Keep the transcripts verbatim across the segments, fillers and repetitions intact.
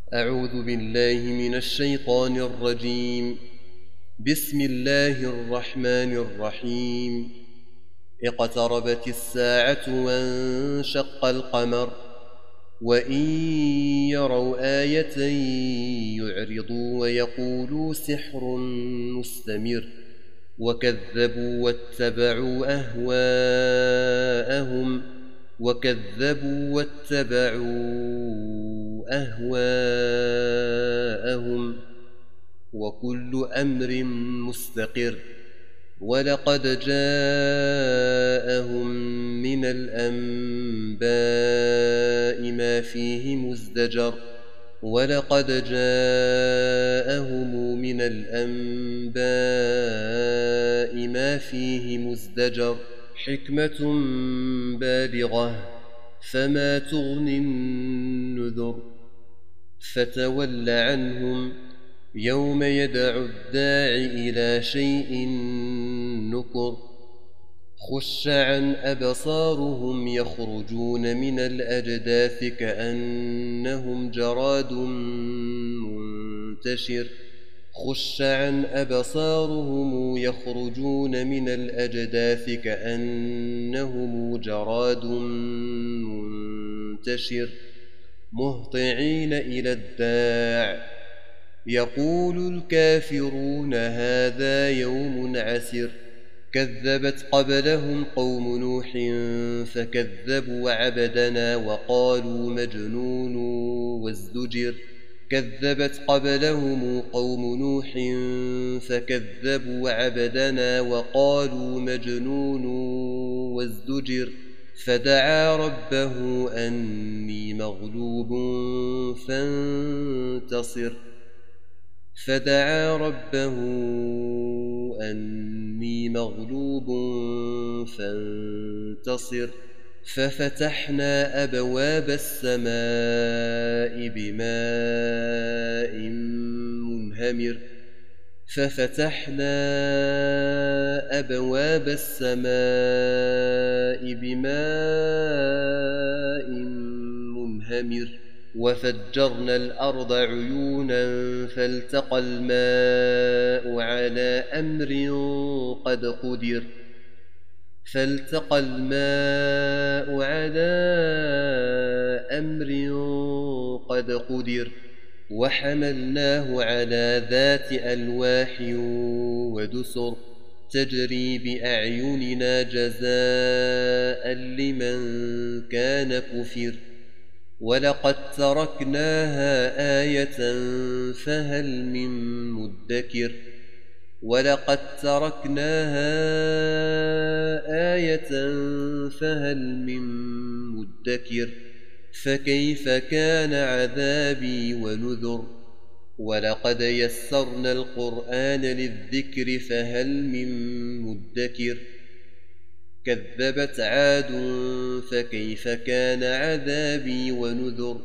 أعوذ بالله من الشيطان الرجيم. بسم الله الرحمن الرحيم. اقتربت الساعة وانشق القمر وإن يروا آية يعرضوا ويقولوا سحر مستمر وكذبوا واتبعوا أهواءهم وكذبوا واتبعوا أهواءهم وكل أمر مستقر. ولقد جاءهم من الأنباء ما فيه مزدجر ولقد جاءهم من الأنباء ما فيه مزدجر حكمة بالغة فما تغني النذر. فتول عنهم يوم يدعو الداع إلى شيء نكر. خش عن أبصارهم يخرجون من الأجداث كأنهم جراد منتشر. خش عن أبصارهم يخرجون من الأجداث كأنهم جراد منتشر مهطعين إلى الداع يقول الكافرون هذا يوم عسر. كذبت قبلهم قوم نوح فكذبوا عبدنا وقالوا مجنون وازدجر. كذبت قبلهم قوم نوح فكذبوا عبدنا وقالوا مجنون وازدجر. فدعا ربه أني مغلوب فانتصر. فدعا ربه أني مغلوب فانتصر. ففتحنا أبواب السماء بماء منهمر. ففتحنا أبواب السماء بماء منهمر وفجرنا الأرض عيونا فالتقى الماء على أمر قد قدر. فالتقى الماء على أمر قد قدر وحملناه على ذات ألواح ودسر تجري بأعيننا جزاء لمن كان كفر. ولقد تركناها آية فهل من مدكر. ولقد تركناها آية فهل من مدكر. فكيف كان عذابي ونذر. ولقد يسرنا القرآن للذكر فهل من مدكر. كذبت عاد فكيف كان عذابي ونذر.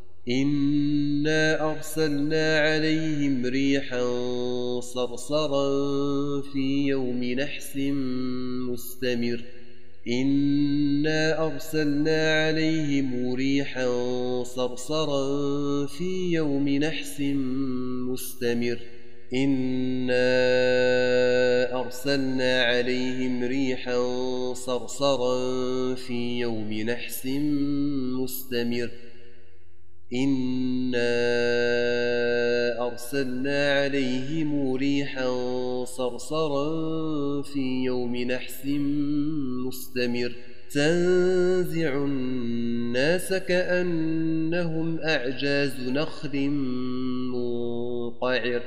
إنا أرسلنا عليهم ريحا صرصرا في يوم نحس مستمر. إنا أرسلنا عليهم ريحا صرصرا في يوم نحس مستمر. إنا أرسلنا عليهم ريحا صرصرا في يوم نحس مستمر. إنا أرسلنا عليهم ريحا صرصرا في يوم نحس مستمر تنزع الناس كأنهم أعجاز نخل منقعر.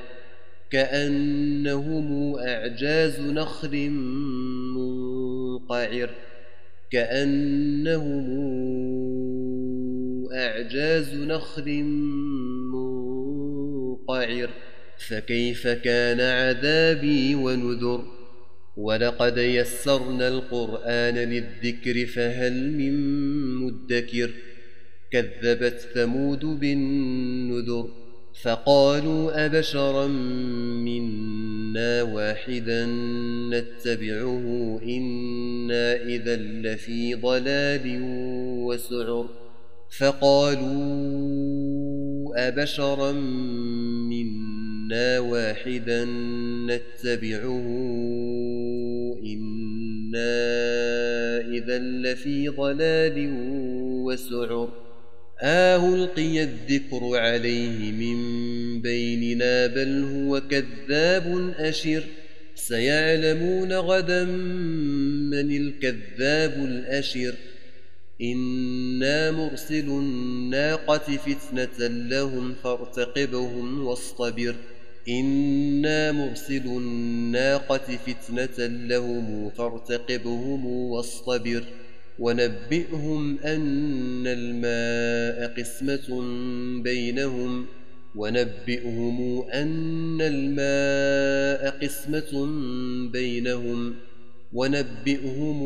كأنهم أعجاز نخل منقعر كأنهم أعجاز نخل منقعر. فكيف كان عذابي ونذر. ولقد يسرنا القرآن للذكر فهل من مدكر. كذبت ثمود بالنذر فقالوا أبشرا منا واحدا نتبعه إنا إذا لفي ضلال وسعر. فقالوا أبشرا منا واحدا نتبعه إنا إذا لفي ضلال وسعر آه ألقي الذكر عليه من بيننا بل هو كذاب أشر سيعلمون غدا من الكذاب الأشر إنا مرسل الناقة فتنة لهم فارتقبهم واصطبر إنا مرسل الناقة فتنة لهم فارتقبهم واصطبر ونبئهم أن الماء قسمة بينهم ونبئهم أن الماء قسمة بينهم ونبئهم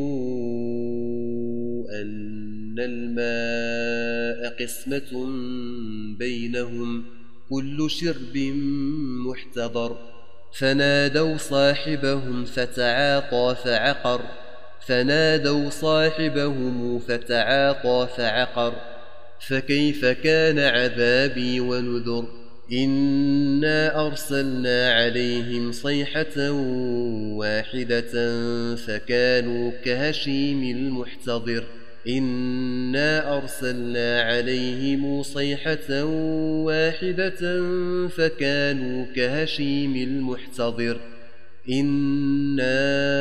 أن الماء قسمة بينهم كل شرب محتضر فنادوا صاحبهم فتعاطى فعقر فنادوا صاحبهم فتعاطى فعقر فكيف كان عذابي ونذر إنا أرسلنا عليهم صيحة واحدة فكانوا كهشيم المحتضر إنا أرسلنا عليهم صيحة واحدة فكانوا كهشيم المحتضر إنا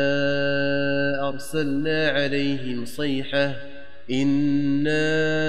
أرسلنا عليهم صيحة إنا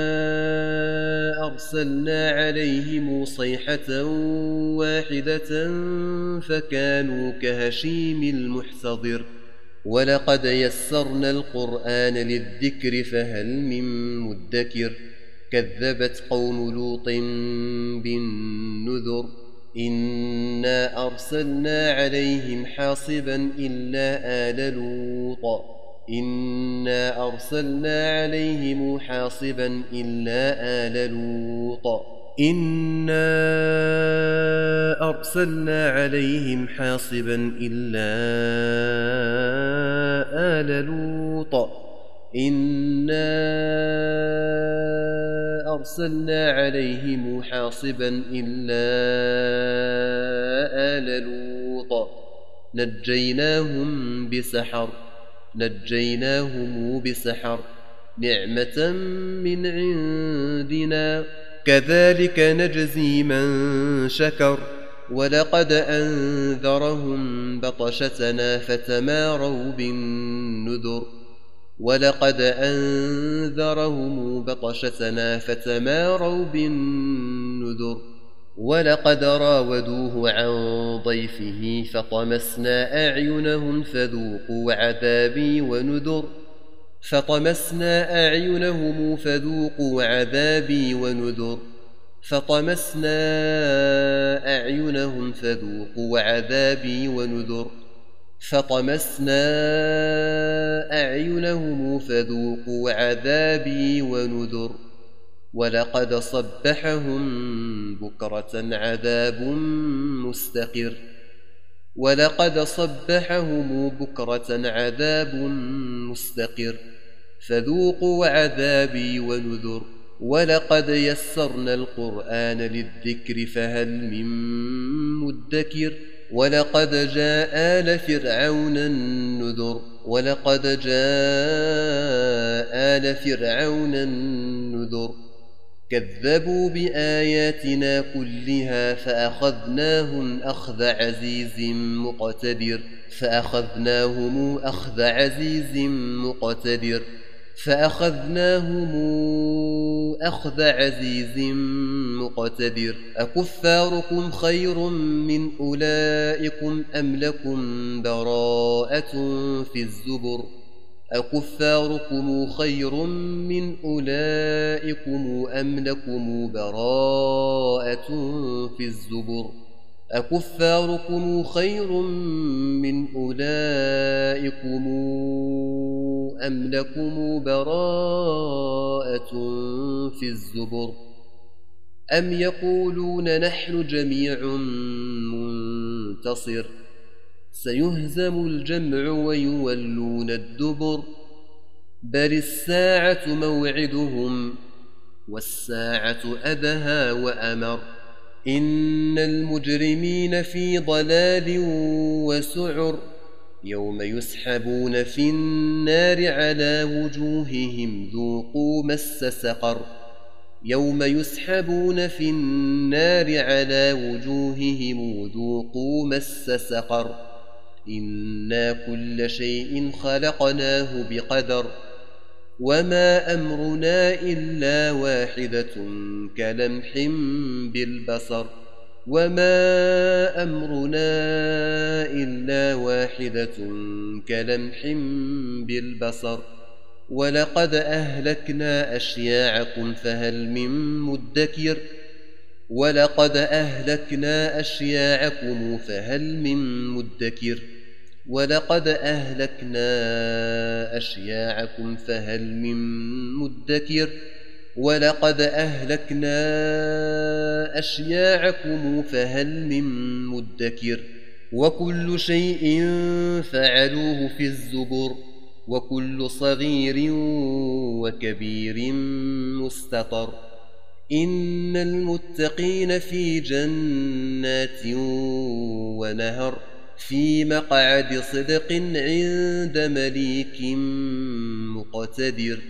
أرسلنا عليهم صيحة واحدة فكانوا كهشيم المحتضر ولقد يسرنا القرآن للذكر فهل من مدكر كذبت قوم لوط بالنذر إنا أرسلنا عليهم حاصبا إلا آل لوط إنا أرسلنا عليهم حاصبا إلا آل لوط إنا أرسلنا عليهم حاصبا إلا آل لوط إنا أرسلنا عليهم حاصبا إلا آل لوط نجيناهم بسحر نجيناهم بسحر نعمة من عندنا كذلك نجزي من شكر ولقد أنذرهم بطشتنا فتماروا بالنذر ولقد أنذرهم بطشتنا فتماروا بالنذر ولقد راودوه عن ضيفه فطمسنا أعينهم فذوقوا عذابي ونذر فطمسنا أعينهم فذوقوا عذابي ونذر فطمسنا أعينهم فذوقوا عذابي ونذر فطمسنا أعينهم فذوقوا عذابي ونذر ولقد صبحهم بكرة عذاب مستقر ولقد صبحهم بكرة عذاب مستقر فذوقوا عذابي ونذر ولقد يسرنا القرآن للذكر فهل من مدكر ولقد جاء آل فرعون النذر ولقد جاء آل فرعون النذر كذبوا بآياتنا كلها فأخذناهم أخذ عزيز مقتدر فأخذناهم أخذ عزيز مقتدر فأخذناهم أخذ عزيز مقتدر أكفاركم خير من أولئكم أم لكم براءة في الزبر أكفاركم خير من أولئكم أم لكم براءة في الزبر أكفاركم خير من أولئكم أم لكم براءة في الزبر أم يقولون نحن جميع منتصر سيهزم الجمع ويولون الدبر بل الساعة موعدهم والساعة أدهى وأمر إن المجرمين في ضلال وسعر يوم يسحبون في النار على وجوههم ذوقوا مس سقر يوم يسحبون في النار على وجوههم ذوقوا مس سقر إنا كل شيء خلقناه بقدر وما أمرنا إلا واحدة كلمح بالبصر وما أمرنا إلا واحدة كلمح بالبصر ولقد أهلكنا أشياعكم فهل من مدكر ولقد أهلكنا أشياعكم فهل من مدكر ولقد أهلكنا أشياعكم فهل من مدكر ولقد أهلكنا أشياعكم فهل من مدكر وكل شيء فعلوه في الزبر وكل صغير وكبير مستطر إن المتقين في جنات ونهر في مقعد صدق عند مليك مقتدر.